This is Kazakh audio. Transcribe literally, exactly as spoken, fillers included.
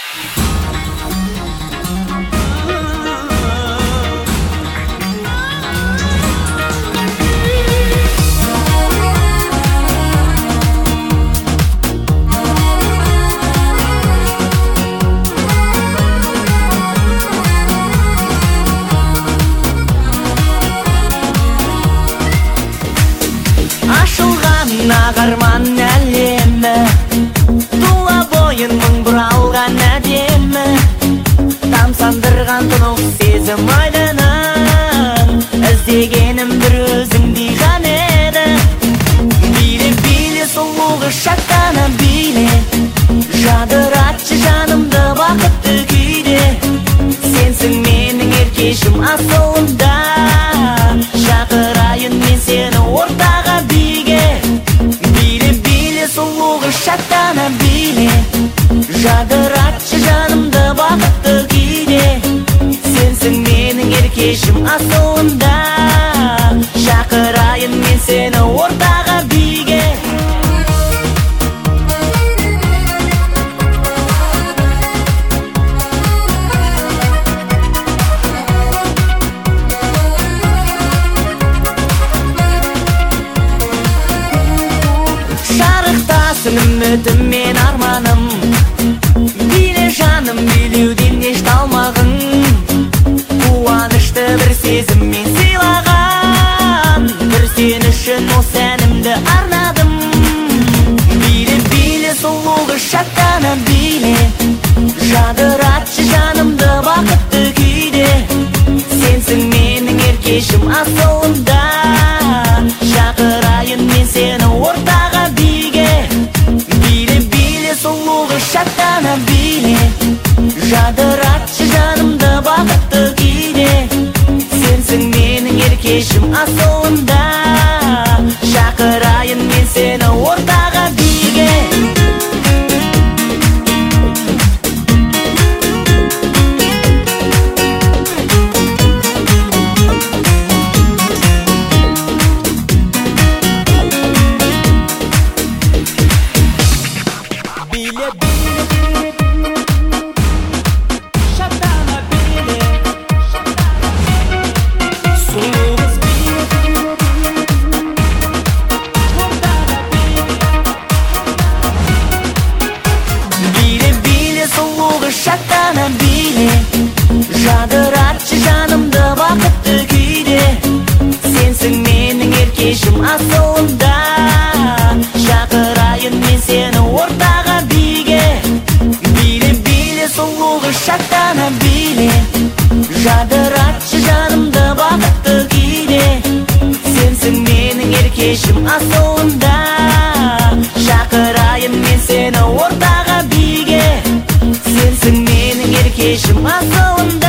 Нағарман әлемі, тұла бойын мың бұралған әдемі, тамсандырған тұнық сезім айдынын, іздегенім бір өзіңдей ғана еді. Биле, биле, сұлулығы шаттана биле, жадыратшы жанымды бақытты күйде. Сенсің менің еркешім асылында, шақырайын мен сені ортаға биге. Сұлулығы шаттана биле, жадыратшы жанымды бақытты күйде. Сенсің менің еркешім асылында, шақырайын мен сені ортаға биге. Үмітім мен арманым, биле жаным, билеуден еш талмағын. Қуанышты бір сезім мен сыйлаған, бір сен үшін осы әнімді арнадым. Биле, биле, сұлулығы шаттана биле, жадыратшы жанымды бақытты күйде. Сенсің менің еркешім асылында, шақырайын мен сені ортаға биге. Сұлулығы шаттана биле, жадыратшы жанымды бақытты күйде. Сенсің менің еркешім асылында, шақырайын мен сені ортаға биге. Шаттана биле, жадыратшы жанымды бақытты күйде. Сенсің менің еркешім асылында, шақырайын мен сені ортаға биге. Биле, биле, сұлулығы шаттана биле, жадыратшы жанымды бақытты күйде. Сенсің менің еркешім асылында, шақырайын мен сені ортаға биге. Сенсің менің еркешім асылында.